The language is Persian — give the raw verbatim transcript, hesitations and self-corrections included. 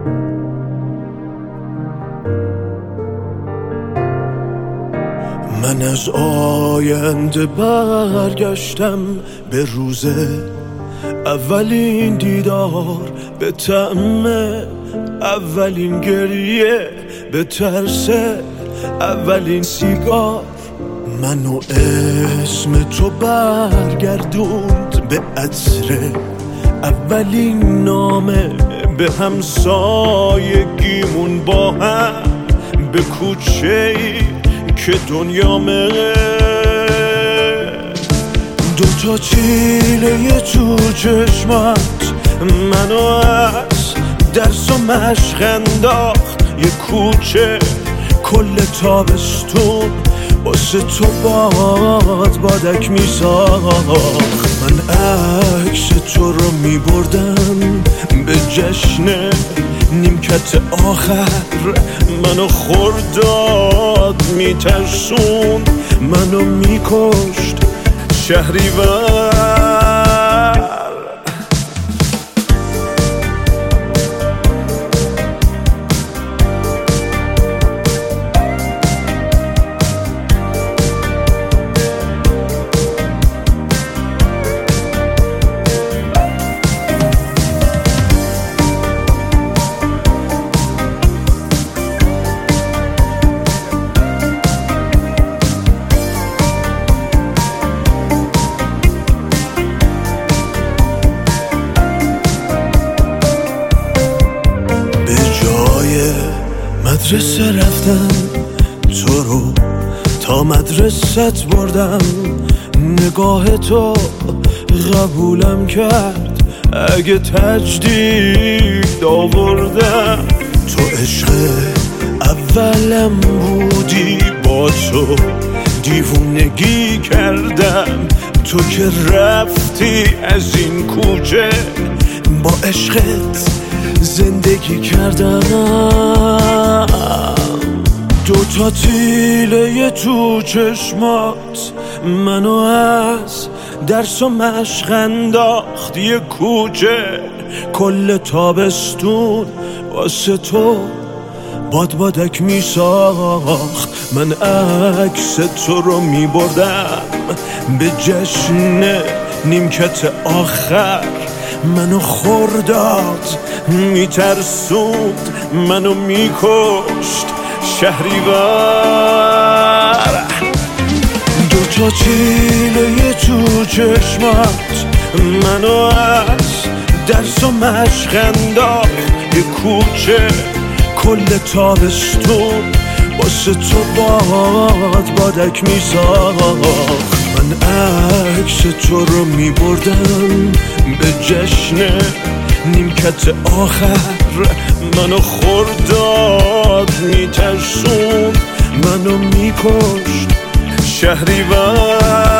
من از آینده برگشتم به روز اولین دیدار، به طعم اولین گریه، به ترس اولین سیگار. منو اسم تو برگردوند به عطر اولین نامه، به همسایگیمون با هم، به کوچه‌ای که دنیامه. دوتا تیله تو چشمات منو از درس و مشق انداخت، یه کوچه کل تابستون واسه تو باد بادک میساخت. من عکس تو رو میبردم به جشن نیمکت آخر، منو خرداد میترسون، منو میکشت شهریور. مدرسه رفتم تو رو تا مدرست بردم، نگاه تو قبولم کرد اگه تجدید آوردم. تو عشق اولم بودی، با تو دیوونگی کردم، تو که رفتی از این کوچه با عشقت زندگی کردم. دوتا تیله تو چشمات منو از درس و مشق انداخت، یه کوچه کل تابستون واسه تو باد بادک میساخت. من عکس تو رو میبردم به جشن نیمکت آخر، منو خرداد میترسوند، منو میکشت شهریور. دوتا تیله تو چشمات منو از درس و مشق انداخت، یه کوچه کل تابستون واسه تو باد بادک میساخت. من عکس تو رو میبردم به جشن نیمکت آخر، منو خرداد میترسون، منو میکشت شهریور.